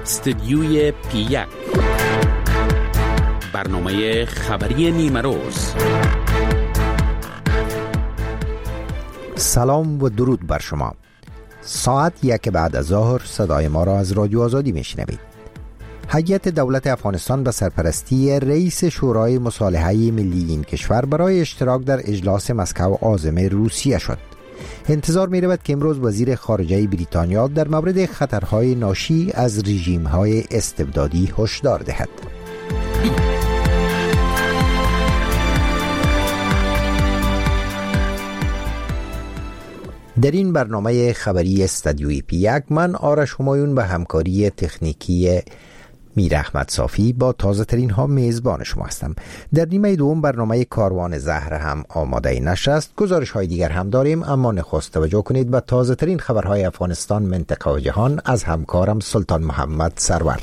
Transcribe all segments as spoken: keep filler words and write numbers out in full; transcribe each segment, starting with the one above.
استدیوی پی یک، برنامه خبری نیمه روز. سلام و درود بر شما. ساعت یک بعد از ظهر صدای ما را از رادیو آزادی میشنوید. هیئت دولت افغانستان به سرپرستی رئیس شورای مصالحه ملی این کشور برای اشتراک در اجلاس مسکو عازم روسیه شد. انتظار می رود که امروز وزیر خارجه بریتانیا در مورد خطرهای ناشی از رژیم‌های استبدادی هشدار دهد. در این برنامه خبری استدیوی پی یک من آرش همایون به همکاری تکنیکی میر احمد صافی با تازه ترین ها میزبان شما هستم. در نیمه دوم برنامه کاروان زهر هم آماده نشست. گزارش های دیگر هم داریم، اما نخست توجه کنید به تازه ترین خبرهای افغانستان، منطقه و جهان از همکارم سلطان محمد سرور.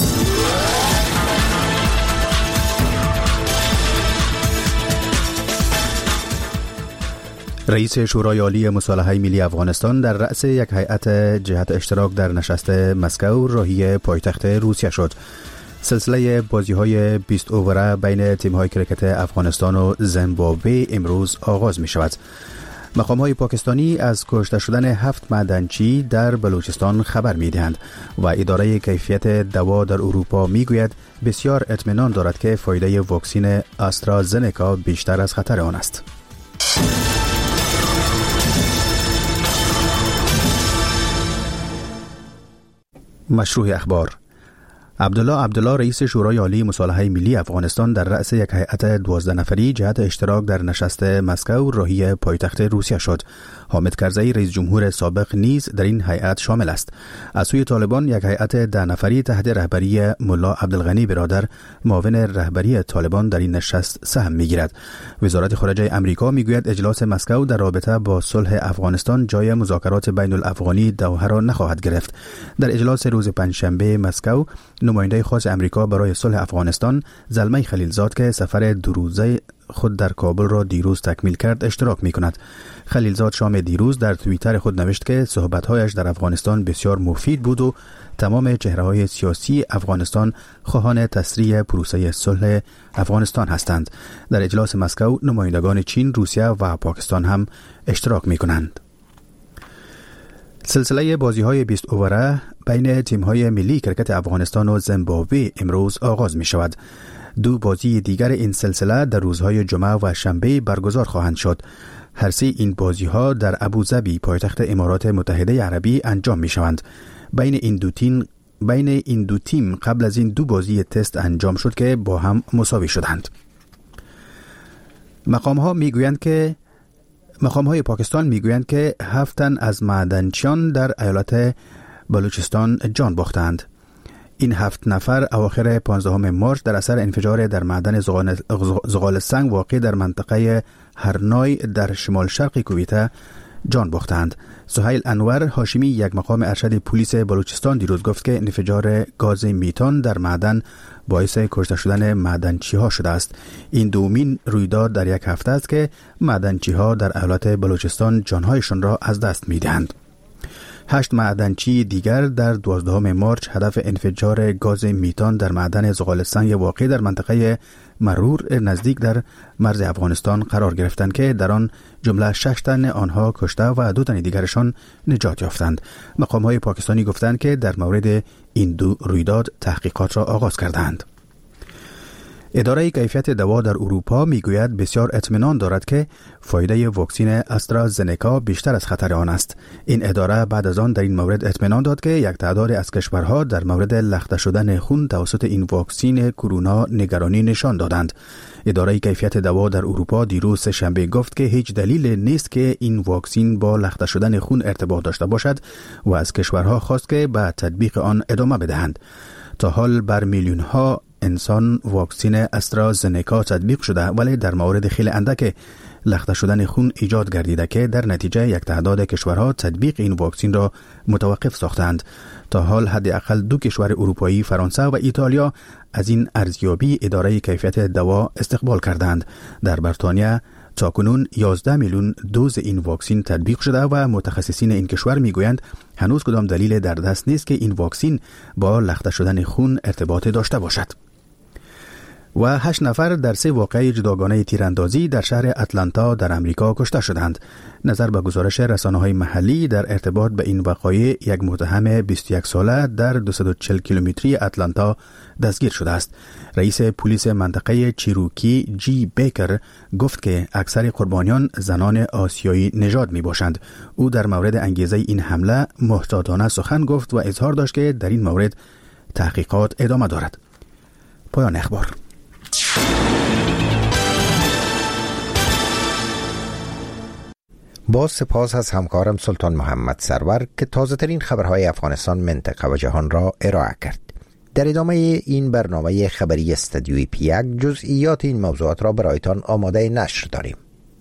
رئیس شورای عالی مصالحه ملی افغانستان در رأس یک هیئت جهت اشتراک در نشست مسکو راهی پایتخت روسیه شد. سلسله بازی‌های بیست اووره بین تیم‌های کرکت افغانستان و زیمبابوه امروز آغاز می‌شود. مقام‌های پاکستانی از کشته شدن هفت معدنچی در بلوچستان خبر می‌دهند و اداره کیفیت دوا در اروپا می‌گوید بسیار اطمینان دارد که فایده واکسن آسترازنکا بیشتر از خطر آن است. مشروع اخبار. عبدالله عبدالله رئیس شورای عالی مصالحه ملی افغانستان در رأس یک هیئت دوازده نفری جهت اشتراک در نشست مسکو راهی پایتخت روسیه شد. حامد کرزی رئیس جمهور سابق نیز در این هیئت شامل است. از سوی طالبان یک هیئت ده نفری تحت رهبری ملا عبدالغنی برادر معاون رهبری طالبان در این نشست سهم می‌گیرد. وزارت خارجه آمریکا میگوید اجلاس مسکو در رابطه با صلح افغانستان جای مذاکرات بین الافغانی دوحه را نخواهد گرفت. در اجلاس روز پنجشنبه مسکو نماینده خاص امریکا برای صلح افغانستان زلمه خلیلزاد که سفر دو روزه خود در کابل را دیروز تکمیل کرد اشتراک می کند. خلیلزاد شام دیروز در توییتر خود نوشت که صحبت‌هایش در افغانستان بسیار مفید بود و تمام چهره‌های سیاسی افغانستان خواهان تسریع پروسه صلح افغانستان هستند. در اجلاس مسکو نمایندگان چین، روسیه و پاکستان هم اشتراک می کنند. سلسله بازی‌های بیست اووره بین تیم‌های ملی کرکت افغانستان و زیمبابوه امروز آغاز می شود. دو بازی دیگر این سلسله در روزهای جمعه و شنبه برگزار خواهند شد. هر سه این بازی‌ها در ابوظبی پایتخت امارات متحده عربی انجام می شوند. بین این دو تیم بین این دو تیم قبل از این دو بازی تست انجام شد که با هم مساوی شدند. مقام‌ها می‌گویند که مقام‌های پاکستان می‌گویند که هفت تن از معدنچیان در ایالت بلوچستان جان باختند. این هفت نفر اواخر پانزدهم مارس در اثر انفجار در معدن زغال سنگ واقع در منطقه هرنای در شمال شرق کویته جان باختند. سهیل انور هاشمی، یک مقام ارشد پلیس بلوچستان، دیروز گفت که انفجار گاز میتان در معدن باعث کشته شدن معدنچی ها شده است. این دومین رویداد در یک هفته است که معدنچی ها در ایالت بلوچستان جانهایشان را از دست میدهند. هشت معدنچی دیگر در دوازدهم مارچ هدف انفجار گاز میتان در معدن زغال سنگ واقع در منطقه مرور نزدیک در مرز افغانستان قرار گرفتند که در آن جمله شش تن آنها کشته و دو تن دیگرشان نجات یافتند. مقام‌های پاکستانی گفتند که در مورد این دو رویداد تحقیقات را آغاز کردند. اداره کیفیت دوا در اروپا میگوید بسیار اطمینان دارد که فایده واکسن آسترازنکا بیشتر از خطر آن است. این اداره بعد از آن در این مورد اطمینان داد که یک تعداد از کشورها در مورد لخته شدن خون توسط این واکسن کرونا نگرانی نشان دادند. اداره کیفیت دوا در اروپا دیروز سه‌شنبه گفت که هیچ دلیل نیست که این واکسن با لخته شدن خون ارتباط داشته باشد و از کشورها خواست که به تطبیق آن ادامه بدهند. تا حال بر میلیون ها انسان واکسن آسترازنکا تطبیق شده، ولی در مورد خیلی اندک لخته شدن خون ایجاد گردیده که در نتیجه یک تعداد کشورها تطبیق این واکسن را متوقف ساختند. تا حال حداقل دو کشور اروپایی، فرانسه و ایتالیا، از این ارزیابی اداره کیفیت دوا استقبال کردند. در بریتانیا تاکنون یازده میلیون دوز این واکسین تطبیق شده و متخصصین این کشور میگویند هنوز کدام دلیل در دست نیست که این واکسین با لخته شدن خون ارتباط داشته باشد. و هشت نفر در سه واقعه جداگانه تیراندازی در شهر اتلانتا در امریکا کشته شدند. نظر به گزارش رسانه‌های محلی در ارتباط به این وقایع، یک متهم بیست و یک ساله در دویست و چهل کیلومتری اتلانتا دستگیر شده است. رئیس پلیس منطقه چیروکی جی بیکر گفت که اکثر قربانیان زنان آسیایی نژاد می باشند. او در مورد انگیزه این حمله محتاطانه سخن گفت و اظهار داشت که در این مورد تحقیقات ادامه دارد. پایان اخبار. با سپاس از همکارم سلطان محمد سرور که تازه ترین خبرهای افغانستان، منطقه و جهان را ارائه کرد. در ادامه این برنامه خبری استودیوی پی یک جزئیات این موضوعات را برایتان آماده نشر داریم.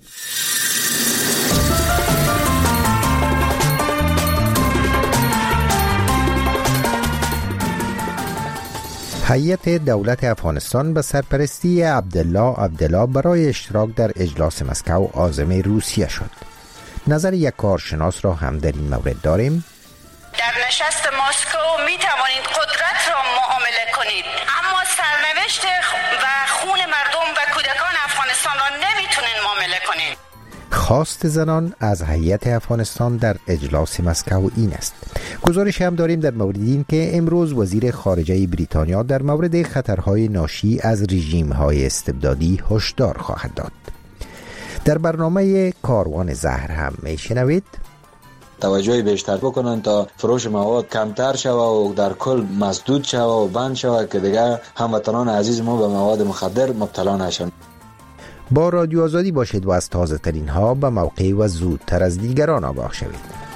هیئت دولت افغانستان به سرپرستی عبدالله عبدالله برای اشتراک در اجلاس مسکو عازم روسیه شد. نظر یک کارشناس را هم در این مورد داریم. در نشست مسکو می توانید قدرت را معامله کنید، اما سرنوشت و خون مردم و کودکان افغانستان را نمیتونین معامله کنید. خواست زنان از هیئت افغانستان در اجلاس مسکو این است. گزارش هم داریم در مورد این که امروز وزیر خارجه بریتانیا در مورد خطرهای ناشی از رژیم‌های استبدادی هشدار خواهد داد. در برنامه کاروان زهر هم میشنوید توجه بیشتر بکنن تا فروش مواد کمتر شود و در کل مسدود شود و بند شود که دیگه هموطنان عزیز ما به مواد مخدر مبتلا نشن. با رادیو آزادی باشید و از تازه ترین ها به موقع و زودتر از دیگران آگاه شوید.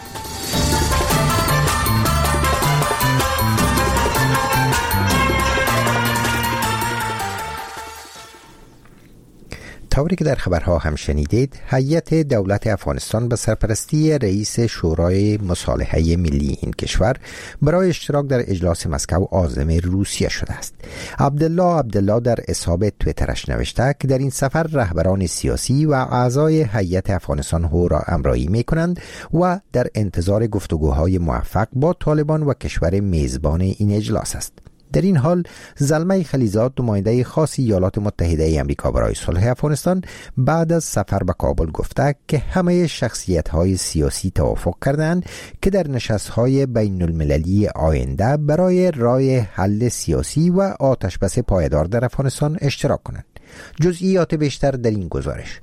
طوری که در خبرها هم شنیدید، هیئت دولت افغانستان به سرپرستی رئیس شورای مصالحه ملی این کشور برای اشتراک در اجلاس مسکو عازم روسیه شده است. عبدالله عبدالله در حساب توییترش نوشته که در این سفر رهبران سیاسی و اعضای هیئت افغانستان او را همراهی می‌کنند و در انتظار گفتگوهای موفق با طالبان و کشور میزبان این اجلاس است. در این حال زلمه خلیزاد، نماینده خاص ایالات متحده ای آمریکا برای صلح افغانستان، بعد از سفر به کابل گفته که همه شخصیت‌های سیاسی توافق کردند که در نشست‌های بین المللی آینده برای راه حل سیاسی و آتشبس پایدار در افغانستان اشتراک کنند. جزئیات بیشتر در این گزارش.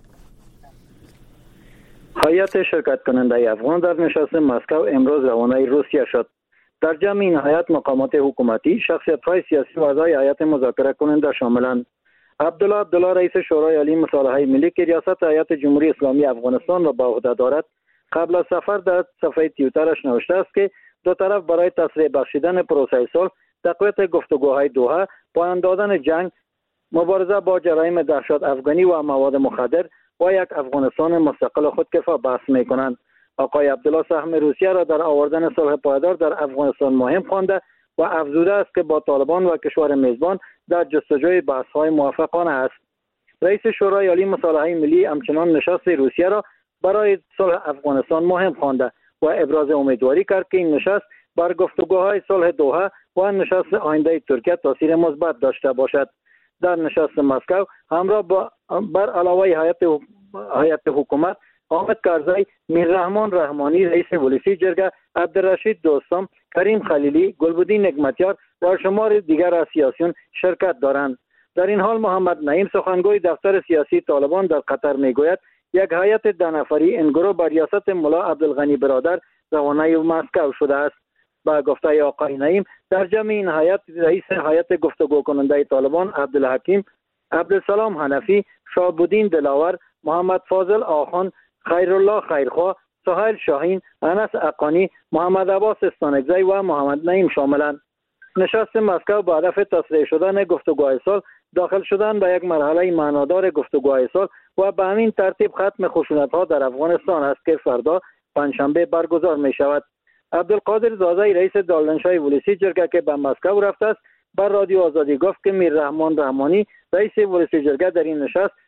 هیئت شرکت کننده افغان در نشست مسکو امروز روانه روسیه شد. در جمع این هیئت مقامات حکومتی، شخصیت‌های سیاسی و اعضای هیئت مذاکره کننده شاملند. عبدالله عبدالله رئیس شورای عالی مصالحه ملی که ریاست هیئت جمهوری اسلامی افغانستان را به عهده دارد، قبل از سفر در صفحه توییترش نوشته است که دو طرف برای تسریع بخشیدن پروسه صلح، تقویت گفتگوهای دوحه، پایان دادن جنگ، مبارزه با جرایم دهشت افغانی و مواد مخدر و یک افغانستان مستقل خودکفا بحث می‌کنند. آقای عبدالله سهم روسیه را در آوردن صلح پایدار در افغانستان مهم خوانده و افزوده است که با طالبان و کشور میزبان در جستجوی بحث‌های موافقانه است. رئیس شورای عالی مصالحه ملی همچنان نشست روسیه را برای صلح افغانستان مهم خوانده و ابراز امیدواری کرد که این نشست بر گفتگوهای صلح دوحه و نشست آینده ترکیه تاثیر مثبت داشته باشد. در نشست مسکو همراه با بر علاوه هیئت هیئت حکومت حامد کرزی، میررحمان رحمانی رئیس ولسی جرگه، عبدالرشید دوستم، کریم خلیلی، گلبدین نعمتیار و شمار دیگر از سیاسیون شرکت دارند. در این حال محمد نعیم سخنگوی دفتر سیاسی طالبان در قطر میگوید یک هیئت ده نفری این گروه بر ریاست ملا عبدالغنی برادر روانه مسکو شده است. با گفته آقای نعیم، در جمع این هیئت رئیس هیئت گفتگو کننده طالبان عبدالحکیم، عبدالسلام حنفی، شهاب‌الدین دلاور، محمد فاضل آخان، خیرالله خیرخواه، سهیل شاهین، انس اقانی، محمد عباس استانکزی و محمد نعیم شاملند. نشست مسکو با هدف تسریع شدن گفتگوهای صلح، داخل شدن به یک مرحله معنادار گفتگوهای صلح و به همین ترتیب ختم خشونت‌ها در افغانستان است که فردا پنجشنبه برگزار می شود. عبدالقادر زازی رئیس دالنشای ولسی جرگه که به مسکو رفته است، بر رادیو آزادی گفت که میررحمان رحمانی رئیس ولسی جرگه در این نشست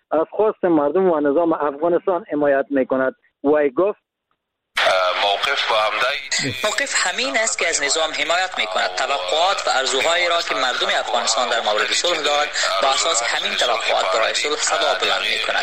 از خواست مردم و نظام افغانستان حمایت میکند. وی گفت موقف با موقف همین است که از نظام حمایت میکند. توقعات و آرزوهایی را که مردم افغانستان در مورد صلح دارند با اساس همین توقعات برای صلح صدا بلند میکند.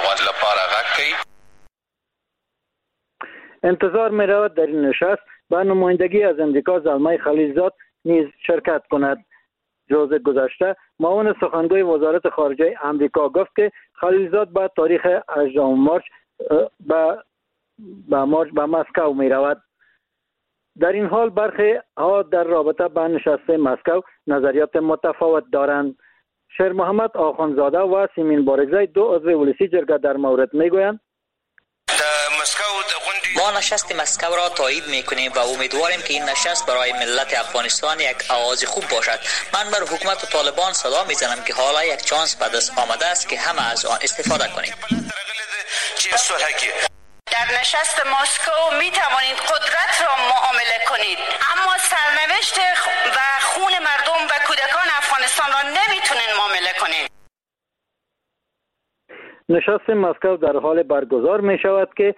انتظار می‌رود در این نشست با نمایندگی از امریکا زلمه خلیلزاد نیز شرکت کند. روز گذشته معاون سخنگوی وزارت خارجه امریکا گفت که خلیلزاد با تاریخ هجدهم مارچ به به مارچ به مسکو می رود. در این حال برخی ها در رابطه با نشست مسکو نظریات متفاوت دارند. شیر محمد آخوندزاده و سیمین بارگزای دو عضو ولسی جرگه در مورد می گویند ما نشست مسکو را تایید میکنیم و امیدواریم که این نشست برای ملت افغانستان یک آغاز خوب باشد. من بر حکومت و طالبان صدا میزنم که حالا یک چانس به دست آمده است که همه از آن استفاده کنیم. در نشست مسکو می توانید قدرت را معامله کنید، اما سرنوشت و خون مردم و کودکان افغانستان را نمیتونین معامله کنید. نشست مسکو در حال برگزار می شود که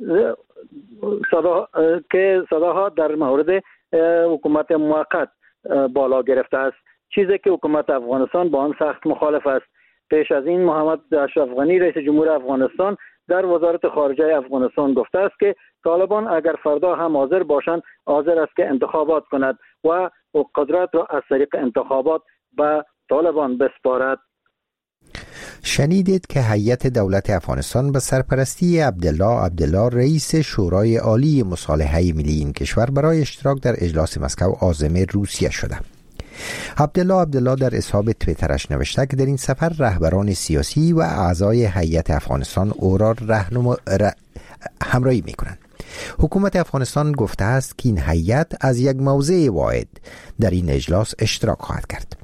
صدا که صداها در مورد حکومت موقت بالا گرفته است، چیزی که حکومت افغانستان با آن سخت مخالف است. پیش از این محمد اشرف غنی رئیس جمهور افغانستان در وزارت خارجه افغانستان گفته است که طالبان اگر فردا هم حاضر باشند حاضر است که انتخابات کند و قدرت را از طریق انتخابات به طالبان بسپارد. شنیدید که هیئت دولت افغانستان به سرپرستی عبدالله عبدالله رئیس شورای عالی مصالحه ملی این کشور برای اشتراک در اجلاس مسکو عازم روسیه شده. عبدالله عبدالله در اصحاب تویترش نوشته که در این سفر رهبران سیاسی و اعضای هیئت افغانستان او را رهنما ر... همراهی می‌کنند. حکومت افغانستان گفته است که این هیئت از یک موضع واحد در این اجلاس اشتراک خواهد کرد.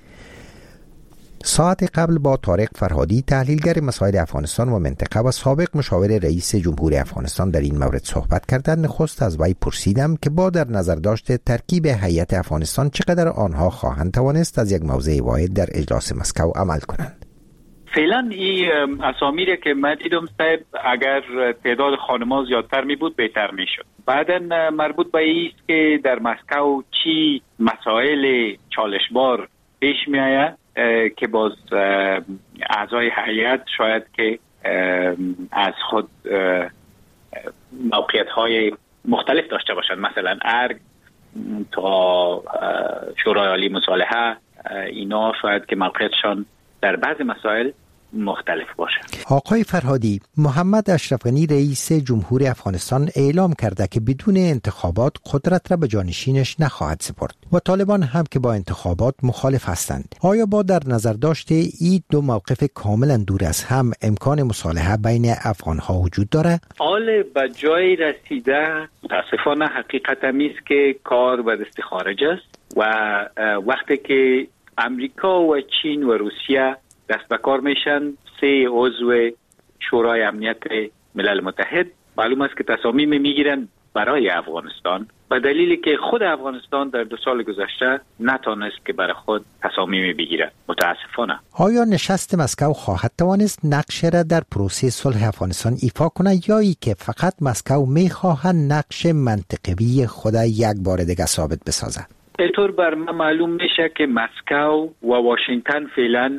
ساعت قبل با طارق فرهادی تحلیلگر مسائل افغانستان و منطقه و سابق مشاور رئیس جمهور افغانستان در این مورد صحبت کردند. نخست از وی پرسیدم که با در نظر داشت ترکیب هیئت افغانستان چقدر آنها خواهند توانست از یک موضع واحد در اجلاس مسکو عمل کنند. فعلا این اسامی که من دیدم صاحب اگر تعداد خانم‌ها زیادتر می بود بهتر می شد. بعداً مربوط به این است که در مسکو چی مسائل چالشبار پیش می آید که باز اعضای هیئت شاید که از خود موقعیت‌های مختلف داشته باشند، مثلا ارگ تا شورای عالی مصالحه، اینا شاید که موقعیتشان در بعض مسائل مختلف باشه. آقای فرهادی، محمد اشرف غنی رئیس جمهور افغانستان اعلام کرده که بدون انتخابات قدرت را به جانشینش نخواهد سپرد و طالبان هم که با انتخابات مخالف هستند. آیا با در نظر داشته این دو موقف کاملا دور از هم امکان مصالحه بین افغانها وجود داره؟ حال به جای رسیده متاسفانه حقیقت همیست که کار به دست خارج است و وقتی که امریکا و چین و روسیه دست به کار میشن، سه عضو شورای امنیت ملل متحد معلوم است که تصامیم میگیرن برای افغانستان، به دلیلی که خود افغانستان در دو سال گذشته نتونست که برای خود تصامیم بگیره. متاسفانه. آیا نشست مسکو خواهد توانست نقش را در پروسه صلح افغانستان ایفا کنه یا ای که فقط مسکو میخواهد نقش منطقوی خود یک بار دیگه ثابت بسازه؟ اینطور بر من معلوم میشه که مسکو و واشنگتن فعلا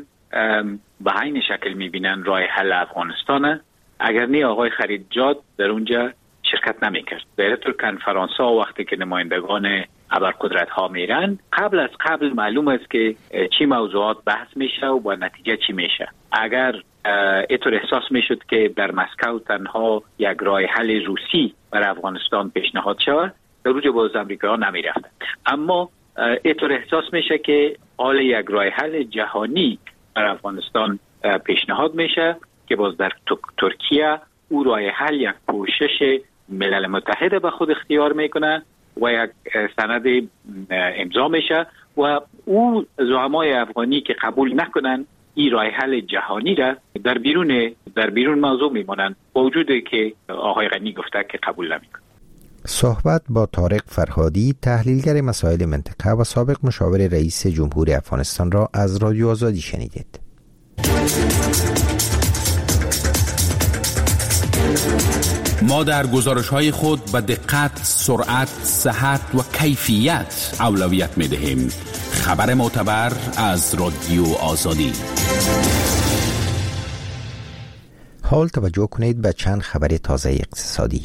به همین شکل میبینن راه حل افغانستانه. اگر نه آقای خلیلزاد در اونجا شرکت نمیکرد. در اینطور کنفرانس ها وقتی که نمایندگان ابرقدرت ها میرن قبل از قبل معلوم است که چی موضوعات بحث میشه و با نتیجه چی میشه. اگر اینطور احساس میشد که در مسکو تنها یک راه حل روسی برای افغانستان پیشنهاد شود، در اونجا باز امریکا نمیرفتن. اما اینطور احساس میشه که حال یک راه حل جهانی در افغانستان پیشنهاد میشه که باز در ترکیه او راه حل یک کوشش ملل متحد به خود اختیار میکنه و یک سند امضا میشه و او زعمای افغانی که قبول نکنن این راه حل جهانی را در بیرون در بیرون موضوع میمونن، با وجودی که آقای غنی گفته که قبول نمیکنه. صحبت با طارق فرهادی، تحلیلگر مسائل منطقه و سابق مشاور رئیس جمهور افغانستان را از رادیو آزادی شنیدید. ما در گزارش‌های خود به دقت، سرعت، صحت و کیفیت اولویت می‌دهیم. خبر معتبر از رادیو آزادی. حال توجه کنید به چند خبر تازه اقتصادی.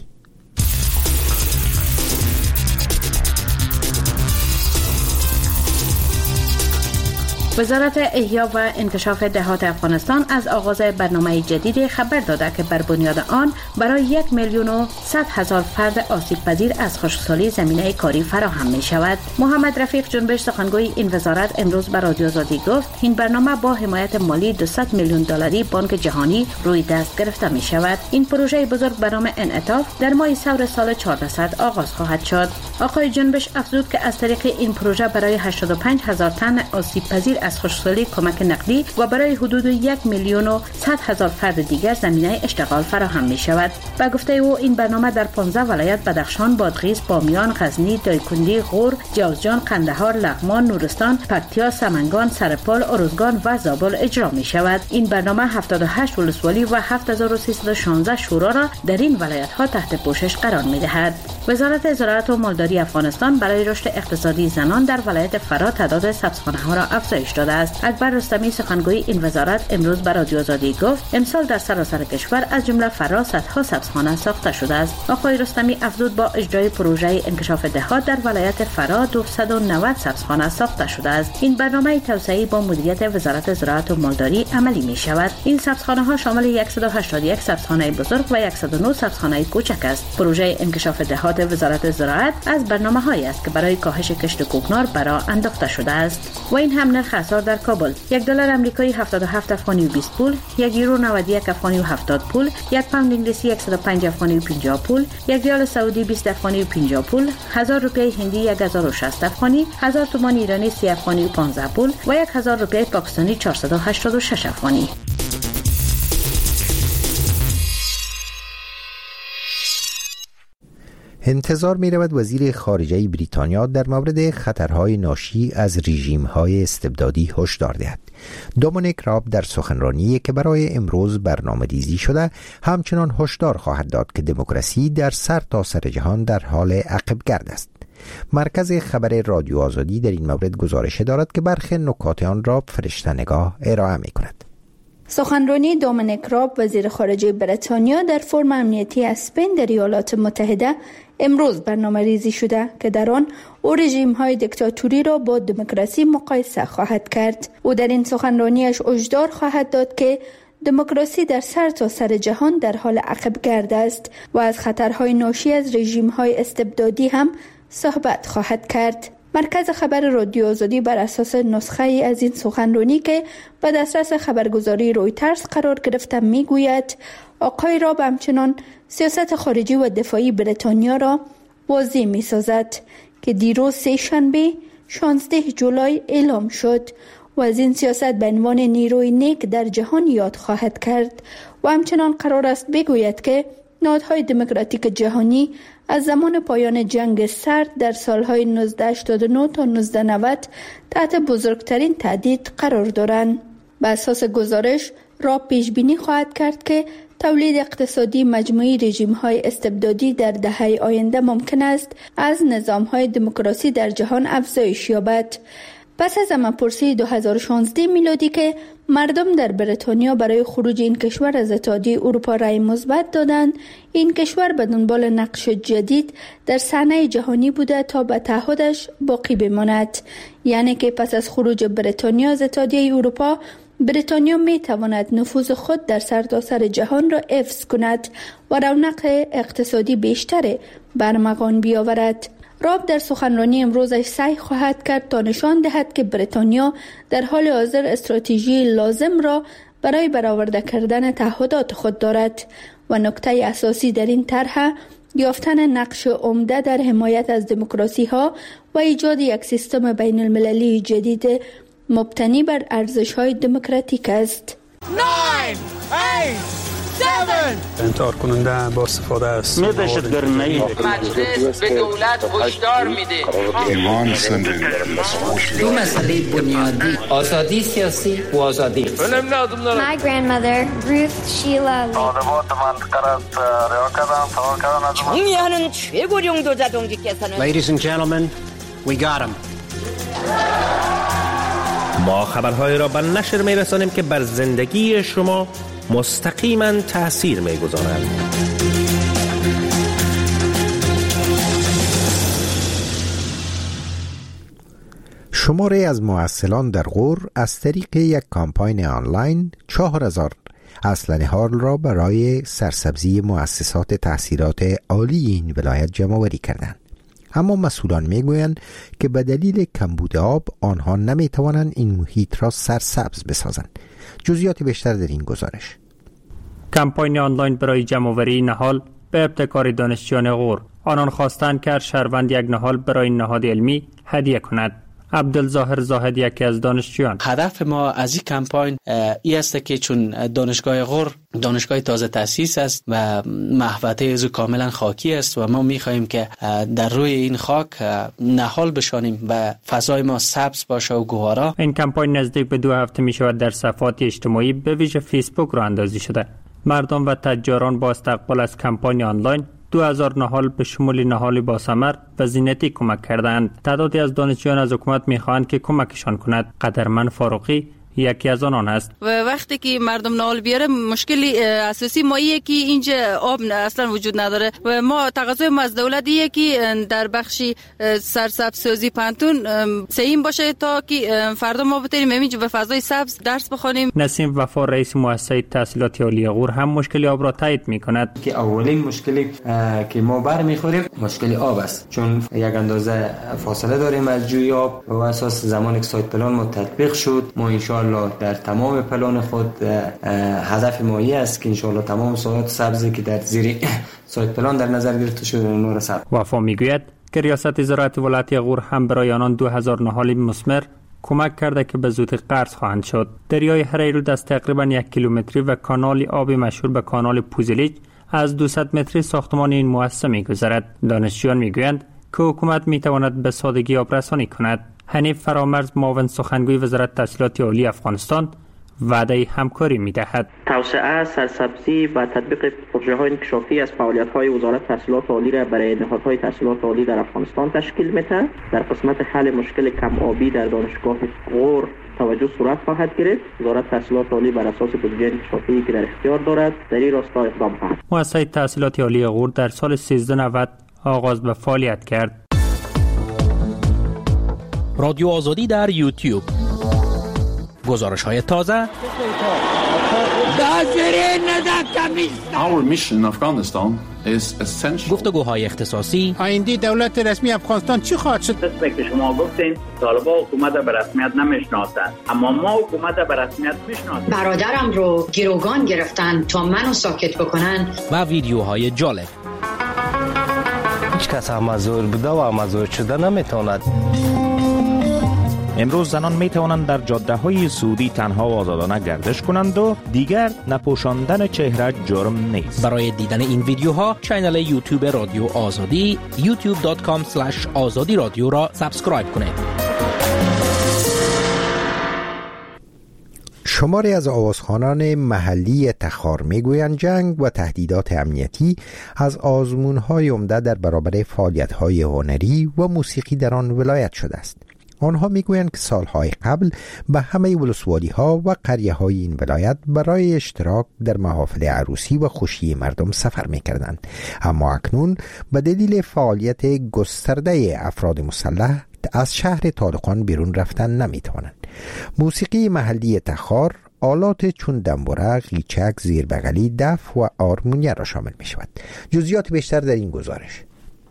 وزارت احیا و انکشاف دهات افغانستان از آغاز برنامه جدید خبر داده که بر بنیاد آن برای یک میلیون و صد هزار فرد آسیب پذیر از خشکسالی زمینه کاری فراهم می شود. محمد رفیق جنبش سخنگوی این وزارت امروز به رادیو آزادی گفت این برنامه با حمایت مالی دویست میلیون دلاری بانک جهانی روی دست گرفته می شود. این پروژه بزرگ به نام انعطاف در ماه ثور سال چهارصد آغاز خواهد شد. آقای جنبش افزود که از طریق این پروژه برای هشتاد و پنج هزار تن آسیب پذیر از خشکسالی کمک نقدی و برای حدود یک میلیون و صد هزار فرد دیگر زمینه اشتغال فراهم می شود. با گفته او این برنامه در پانزده ولایت بدخشان، بادغیس، بامیان، غزنی، دایکنډي، غور، جوزجان، قندهار، لغمان، نورستان، پکتیا، سمنگان، سرپال، ارزگان و زابل اجرا می شود. این برنامه هفتاد و هشت ولسوالی و هفت هزار و سیصد و شانزده شورا را در این ولایت ها تحت پوشش قرار می دهد. وزارت زراعت و مالداری افغانستان برای رشد اقتصادی زنان در ولایت فرا تعداد سبزخانه ها را افزایش داده است. اکبر رستمی سخنگوی این وزارت امروز به رادیو آزادی گفت امسال در سراسر کشور از جمله فرا صدها سبزخانه ساخته شده است. آقای رستمی افزود با اجرای پروژه انکشاف دهات در ولایت فرا دویست و نود سبزخانه ساخته شده است. این برنامه توسعه‌ای با مدیریت وزارت زراعت و مالداری عملی می شود. این سبزخانه ها شامل صد و هشتاد و یک سبزخانه بزرگ و صد و نه سبزخانه کوچک است. پروژه انکشاف دهات وزارت زراعت از برنامه‌هایی است که برای کاهش کشت کوکنار برآ انداخته شده است. و این هم نرخ اسعار در کابل: یک دلار آمریکایی هفتاد و هفت افغانی و بیست پول، یک یورو نود و یک افغانی و هفتاد پول، یک پوند انگلیسی صد و پنج افغانی و پنجاه پول، یک ریال سعودی بیست افغانی و پنجاه پول، هزار روپیه هندی یک هزار و شصت افغانی، هزار تومان ایرانی سی افغانی و پانزده پول و یک هزار روپیه پاکستانی چهارصد و هشتاد و شش افغانی. انتظار می رود وزیر خارجه بریتانیا در مورد خطرهای ناشی از رژیم‌های استبدادی هشدار دهد. دومینیک راب در سخنرانی که برای امروز برنامه‌ریزی شده همچنان هشدار خواهد داد که دموکراسی در سر تا سر جهان در حال عقب‌گرد است. مرکز خبر رادیو آزادی در این مورد گزارش دارد که برخی نکات آن را فرشته نگاه ارائه می کند. سخنرانی دومینیک راب وزیر خارجه بریتانیا در فرم امنیتی اسپین در ایالات متحده امروز برنامه ریزی شده که در آن او رژیم های دیکتاتوری را با دموکراسی مقایسه خواهد کرد. او در این سخنرانیش هشدار خواهد داد که دموکراسی در سر تا سر جهان در حال عقب‌گرد است و از خطرهای ناشی از رژیم های استبدادی هم صحبت خواهد کرد. مرکز خبر رادیو آزادی بر اساس نسخه ای از این سخنرانی که به دسترس خبرگزاری رویترز قرار گرفته میگوید آقای راب همچنان سیاست خارجی و دفاعی بریتانیا را واضح می سازد که دیروز سه شنبه شانزده جولای اعلام شد و از این سیاست به عنوان نیروی نیک در جهان یاد خواهد کرد و همچنان قرار است بگوید که نهادهای دموکراتیک جهانی از زمان پایان جنگ سرد در سالهای نوزده هشتاد و نه تا نوزده نود تحت بزرگترین تهدید قرار دارند. به اساس گزارش را پیش بینی خواهد کرد که تولید اقتصادی مجموعی رژیم‌های استبدادی در دهه آینده ممکن است از نظام‌های دموکراسی در جهان افزایش یابد. پس از همه‌پرسی دو هزار و شانزده میلادی که مردم در بریتانیا برای خروج این کشور از اتحادیه اروپا رأی مثبت دادند، این کشور به دنبال نقش جدید در صحنه جهانی بوده تا به تعهدش باقی بماند. یعنی که پس از خروج بریتانیا از اتحادیه اروپا، بریتانیا می تواند نفوذ خود در سرتاسر جهان را حفظ کند و رونق اقتصادی بیشتر برمغان بیاورد. راب در سخنرانی امروزش سعی خواهد کرد تا نشان دهد که بریتانیا در حال حاضر استراتژی لازم را برای برآورده کردن تعهدات خود دارد و نکته اساسی در این طرح یافتن نقش عمده در حمایت از دموکراسی ها و ایجاد یک سیستم بین المللی جدید مبتنی بر ارزش های دموکراتیک است. nine, eight, انتحار کننده با استفاده از دهشتگردی مجلس به دولت هشدار میده ایمان سندن دو مسئله بنیادی آزادی سیاسی و آزادی My grandmother Ruth Sheila 정의하는 최고령 도자동지께서는 Ladies and gentlemen, we got him. ما خبرهای را به نشر می‌رسانیم که بر زندگی شما مستقیما تأثیر می‌گذارند. شماره از ممثلان در غور از طریق یک کامپاین آنلاین چهار هزار اسلحه ها را برای سرسبزی مؤسسات تحصیلات عالی این ولایت جمع‌آوری کردند. اما مسئولان میگویند که به دلیل کمبود آب آنها نمیتوانند این محیط را سرسبز بسازند. جزئیات بیشتر در این گزارش. کمپاین آنلاین برای جمع‌آوری نهال به ابتکار دانشجویان غور. آنان خواستند که هر شهروند یک نهال برای نهاد علمی هدیه کند. عبدالظاهر زاهد یکی از دانشجویان: هدف ما از این کمپاین ای است که چون دانشگاه غور دانشگاه تازه تأسیس است و محوطه از کاملا خاکی است و ما می‌خواهیم که در روی این خاک نهال بشانیم و فضای ما سبز باشه و گوهرا. این کمپاین نزدیک به دو هفته می‌شود در صفحات اجتماعی به ویژه فیسبوک راه اندازی شده. مردم و تجاران با استقبال از کمپاین آنلاین دو هزار نهال به شمول نهال با ثمر و زینتی کمک کردند. تعدادی از دانشجویان از حکومت می‌خواهند که کمکشان کند. قدرمن فاروقی یکی از آنان است. و وقتی که مردم نهال بیاره مشکلی اساسی ما اینه که اینجا آب اصلا وجود نداره و ما تقاضای ما از دولت اینه که در بخش سرسبزسازی پانتون سعیم باشه تا که فردا ما بتونیم اینجا به فضای سبز درس بخونیم. نسیم وفا رئیس مؤسسه تحصیلات عالی غور هم مشکل آب را تایید می‌کند که اولین مشکلی که ما بر می‌خوریم مشکل آب است، چون یک اندازه فاصله داریم از جوی آب و اساس زمانی که سایت پلان ما تطبیق شد ما ان شاء الله در تمام پلان خود هدف مایی است که ان شاء الله تمام ساحات سبزی که در زیر سایت پلان در نظر گرفته شده نور سبز. وفا میگوید که ریاست زراعت ولایت غور هم برای آنان دو هزار نهال مثمر کمک کرده که به زودی قرض خواهند شد. دریای هریرود از تقریبا یک کیلومتری و کانال آبی مشهور به کانال پوزلیج از دویست متری ساختمان این مؤسسه میگذرد. دانشجویان میگویند که حکومت میتواند به سادگی آب رسانی کند. حنیف فرامرز معاون سخنگوی وزارت تحصیلات عالی افغانستان وعده همکاری می‌دهد. توسعه، سرسبزی و تطبیق پروژه‌های انکشافی از فعالیت‌های وزارت تحصیلات عالی را برای نهادهای تحصیلات عالی در افغانستان تشکیل می‌دهد. در قسمت حل مشکل کم آبی در دانشگاه غور توجه صورت خواهد گرفت. وزارت تحصیلات عالی بر اساس بودجه انکشافی که در اختیار دارد در این راستا اقدام خواهد. مؤسسه تحصیلات عالی غور در سال سیزده نود آغاز به فعالیت کرد. رادیو آزادی در یوتیوب. گزارش های تازه. Our mission in Afghanistan is essential. گفتگوهای اختصاصی. آینده دولت رسمی افغانستان چی خواهد شد؟ مثل که شما گفتین طالبان حکومت به رسمیت نمیشناسند، اما ما حکومت به رسمیت میشناسیم. برادرم رو گروگان گرفتن تا منو ساکت بکنن. و ویدیوهای جالب. هیچ کس مزور بوده و مزور شده نمیتواند. امروز زنان می توانند در جاده های سعودی تنها و آزادانه گردش کنند و دیگر نپوشاندن چهره جرم نیست. برای دیدن این ویدیوها کانال یوتیوب رادیو آزادی یوتیوب دات کام اسلش آزادی رادیو را سابسکرایب کنید. شماری از آوازخوانان محلی تخار میگویند جنگ و تهدیدات امنیتی از آزمون‌های عمده در برابر فعالیت‌های هنری و موسیقی در آن ولایت شده است. آنها میگویند که سالهای قبل به همه ولسوالی‌ها و قریه‌های این ولایت برای اشتراک در محافل عروسی و خوشی مردم سفر میکردند، اما اکنون به دلیل فعالیت گسترده افراد مسلح از شهر طالقان بیرون رفتن نمیتوانند. موسیقی محلی تخار آلات چون دنبوره، قیچک، زیربغلی، دف و آرمونیه را شامل می شود. جزئیات بیشتر در این گزارش.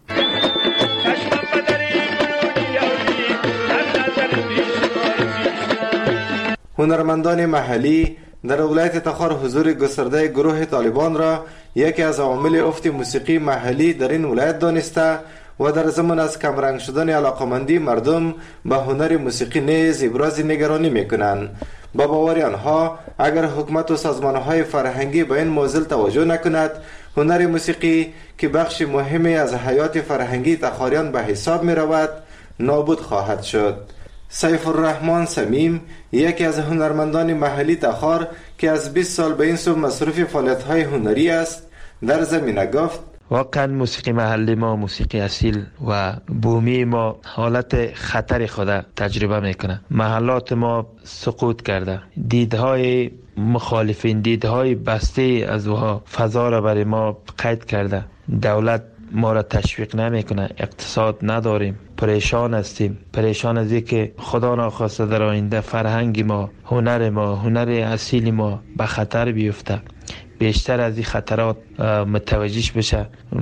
هنرمندان محلی در ولایت تخار حضور گسترده گروه طالبان را یکی از عوامل افت موسیقی محلی در این ولایت دانسته و در ضمن از کمرنگ شدن علاقمندی مردم به هنر موسیقی نیز ابراز نگرانی میکنند. با باور آنها اگر حکومت و سازمانهای فرهنگی به این موضوع توجه نکند، هنر موسیقی که بخش مهمی از حیات فرهنگی تخاریان به حساب می رود نابود خواهد شد. سیف الرحمن سمیم، یکی از هنرمندان محلی تخار که از بیست سال به این سو مصروف فعالیت‌های هنری است، در زمینه گفت: واقعا موسیقی محلی ما، موسیقی اصیل و بومی ما حالت خطر خود تجربه میکنه. محلات ما سقوط کرده، دیدهای مخالفین، دیدهای بسته از وها فضا را برای ما قید کرده. دولت ما را تشویق نمیکنه، اقتصاد نداریم، پریشان هستیم، پریشان از اینکه خدا ناخواسته در آینده فرهنگ ما، هنر ما، هنر اصیل ما به خطر بیفته. بیشتر از این خطرات متوجهش بشه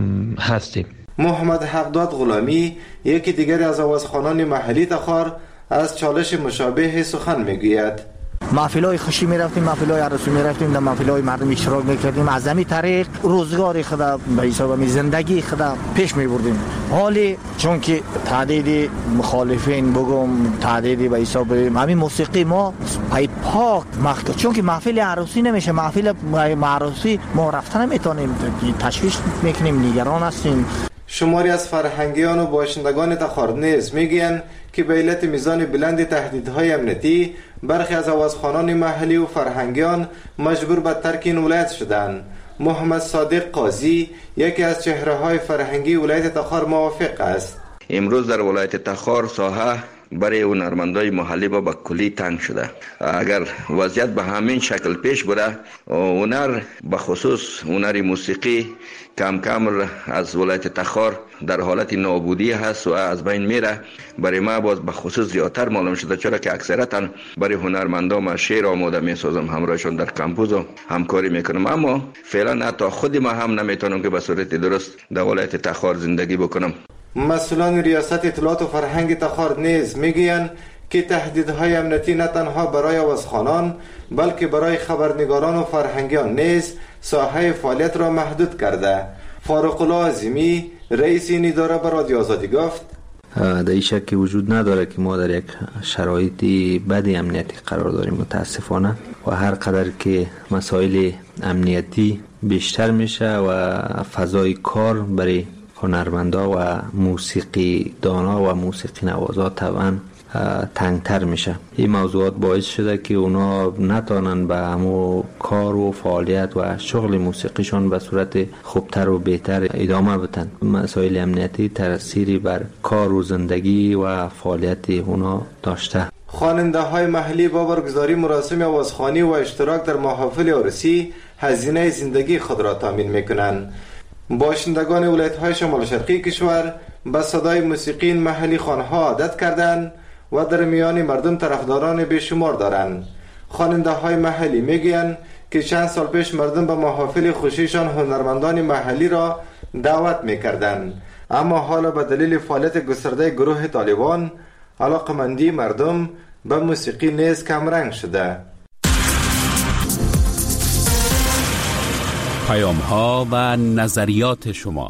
هستیم. محمد حقداد غلامی، یکی دیگر از آوازخوانان محلی تخار، از چالش مشابه سخن میگوید: محفل‌های خوشی می‌رفتیم، محفل‌های عروسی می‌رفتیم، در محفل‌های مردم اشتراک می‌کردیم، از همین طریق روزگار خود به حساب زندگی خود پیش می‌بردیم. حالی چون که تعدادی مخالفین بگم تعدادی به حساب همین موسیقی ما پای پاک مخکل، چون که محفل عروسی نمیشه، محفل عروسی ما رفتن نمیتونیم، تشویش میکنیم، نگران هستیم. شماری از فرهنگیان و باشندگان تخار نیز میگویند که به علت میزان بلند تهدیدهای امنیتی برخی از آوازخوانان محلی و فرهنگیان مجبور به ترک این ولایت شدند. محمد صادق قاضی، یکی از چهره‌های فرهنگی ولایت تخار، موافق است. امروز در ولایت تخار ساحه برای هنرمندای محلی با کلی تنگ شده. اگر وضعیت به همین شکل پیش بره، هنر به خصوص هنر موسیقی کم کم از ولایت تخار در حالت نابودی هست و از بین میره. برای ما باز به خصوص زیادتر معلوم شده، چرا که اکثرا برای هنرمندان ما شعر آماده میسازم، همراهشون در کمپوز و همکاری میکنم، اما فعلا حتی خود ما هم نمیتونم که به صورت درست در ولایت تخار زندگی بکنم. مسئولان ریاست اطلاعات و فرهنگ تخار نیز میگویند که تهدیدهای امنیتی نه تنها برای آوازخوانان بلکه برای خبرنگاران و فرهنگیان نیز ساحه فعالیت را محدود کرده. فاروق الله عظیمی، رئیس این اداره، به رادیو آزادی گفت: در این شکی وجود نداره که ما در یک شرایطی بد امنیتی قرار داریم متاسفانه، و هر قدر که مسائل امنیتی بیشتر میشه و فضای کار برای هنرمندا و موسیقی دانا و موسیقی نوازا طبعا تنگتر میشه. این موضوعات باعث شده که اونا نتونن به همو کار و فعالیت و شغل موسیقیشون به صورت خوبتر و بهتر ادامه بدن. مسائل امنیتی تأثیری بر کار و زندگی و فعالیت اونا داشته. خواننده های محلی با برگزاری مراسم آوازخوانی و اشتراک در محافل عروسی هزینه زندگی خود را تامین میکنند. باشندگان ولایت‌های شمال شرقی کشور به صدای موسیقی محلی خوانها عادت کردند و در میان مردم طرفداران بیشمار دارند. خواننده های محلی میگویند که چند سال پیش مردم به محافل خوشیشان هنرمندان محلی را دعوت میکردند، اما حالا به دلیل فعالیت گسترده گروه طالبان علاقمندی مردم به موسیقی نیز کمرنگ شده. پیام ها و نظریات شما.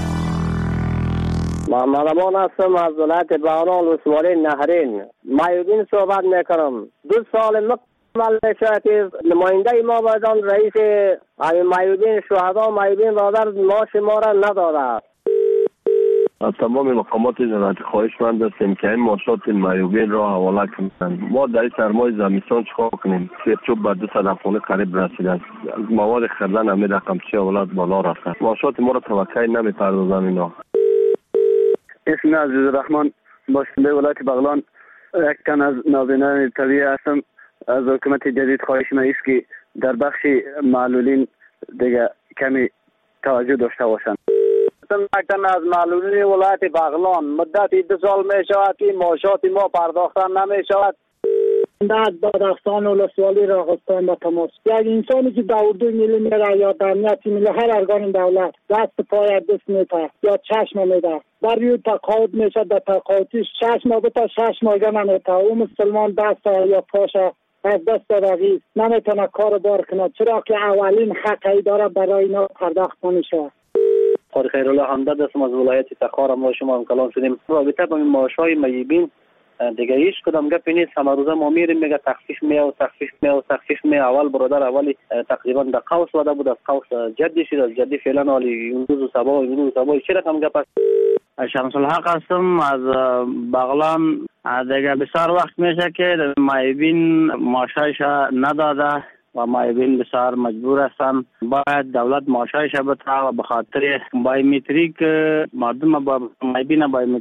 محمد امان هستم از ولایت بغلان ولسوالی نهرین. مایوبین صحبت میکنم. دو سال مکمل میشه که نماینده ما بودن رئیس مایوبین شهدا مایوبین برادر ماش ما را نداده. از تمام مقامات جنایت خواهش مند هستیم که این ماشات مایوبین را حواله کنند. ما در این سرمای زمستان چیکار کنیم؟ سیرچوب به دو صد خونه قریب رسیده است. مواد خردن همین رقم چه اولاد بالا رفته. ماشات ما را توقعی نمیپردازن اینا. اسم عزیز الرحمن، باشنده ولایت بغلان، یک تن از نابینان طبیعی هستم. از حکومت جدید خواهش ما است که در بخش معلولین دیگه کمی توجه داشته باشند. یک تن از معلولین ولایت بغلان، مدتی دو سال می شود که معاشات ما پرداختن نمی شود. از دادستان ولسوالی راغستان با تماس، یک انسانی که در اردو ملی میره یا در امنیتی ملی هر ارگان دولت دست پای دست میده یا چشم میده، در روی تقاعد میشه، در تقاعدش شش ماه بتا شش ماه نمیده، او مسلمان دست یا پاش از دست رقیب نمیتونه کار بار کنه، چرا که اولین حقی داره برای اینا پرداخت نمیشه. خیر الله حمداد هستم از ولایت تخار. ما شما هم کلام شدیم رابطه با این معاشهای مایبین دیگه هیچ کدام گپ نیست. همه روزه ما میریم میگه تخفیف می و تخفیف می و تخفیف می. اول برادر اولی تقریبا در قوس ودا بود، از قوس جدی شد، از جدی فعلا حالی امروز و صباح امروز و صباح چه رقم گپ است. شمس الحق هستم از بغلان. دیگه بسیار وقت میشه که مایبین ماشایش نداده و مایبین بسیار مجبور هستن. باید دولت ماشایش بده و به خاطر بایومتریک مردم با مایبین بایومتریک